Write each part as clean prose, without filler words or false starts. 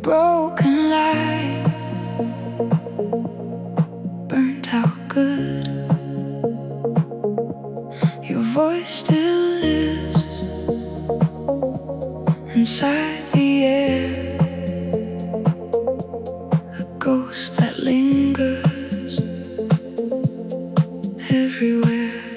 broken light, burnt out good. Your voice still lives inside the air, a ghost that lingers everywhere.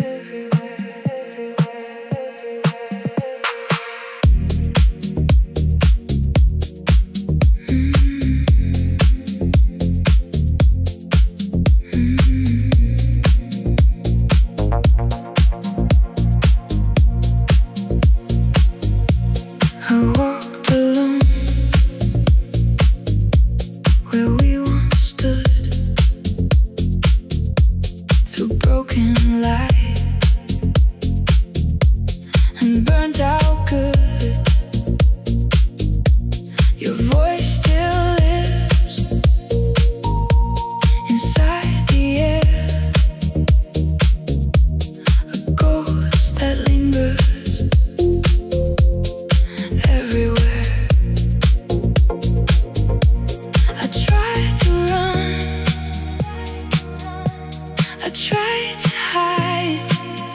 I walked alone where we once stood, through broken light and burnt out good. Your voice still lives inside the air, a ghost that lingers everywhere. I tried to run, I tried to hide,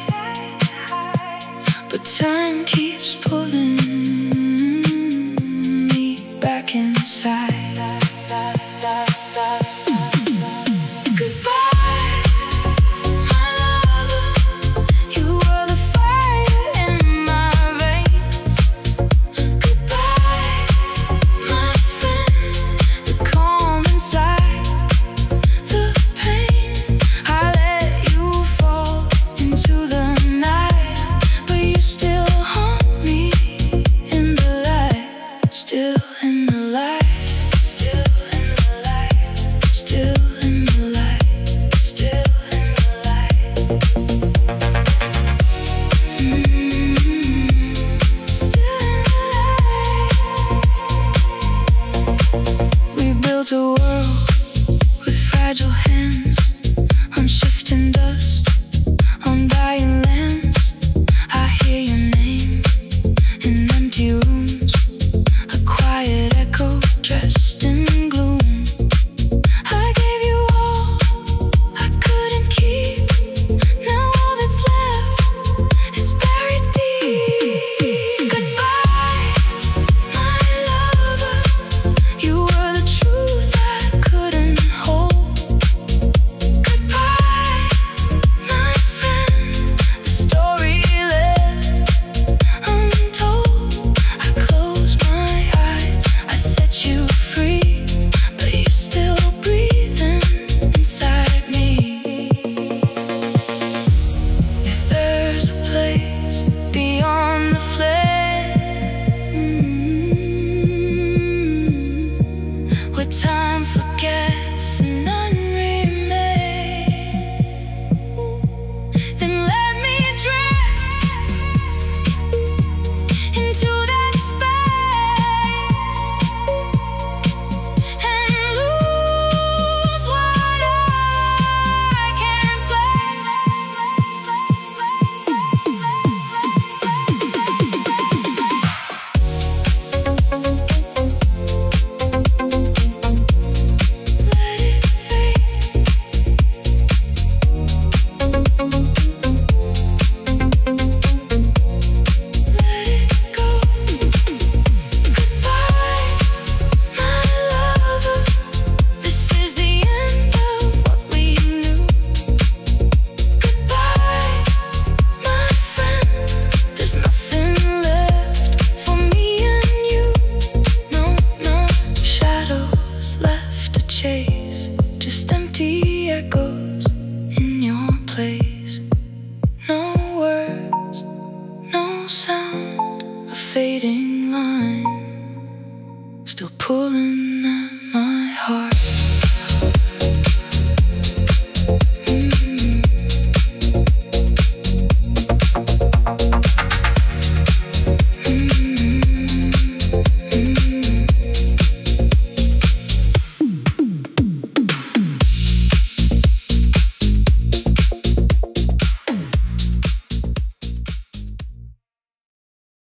but time keeps pulling me back inside. Goodbye, my lover, you were the fire in my veins. Goodbye, my friend, the calm inside the pain. I let you fall into the night, but you still haunt me in the light, still in the light, still in the light, still in the light, still in the light. Still in the light. We built a world with fragile hands, on shifting dust, on dying lands. I hear your name in empty rooms, a quiet echo dressed in gloom. I gave you all I couldn't keep. Now all that's left is buried deep. Goodbye, my lover, you were the truth I couldn't hold. Goodbye, my friend, the story left untold. I close my eyes, I set you free, but you're still breathing inside me. If there's a place beyond the flame, where time forgets and none remain, then let me drift into that space and lose what I can't let it fade. Let it go. Goodbye, my lover, this is the end of what we knew. Goodbye, my friend, there's nothing left for me and you. No, no shadows left to chase, just empty echoes in your place.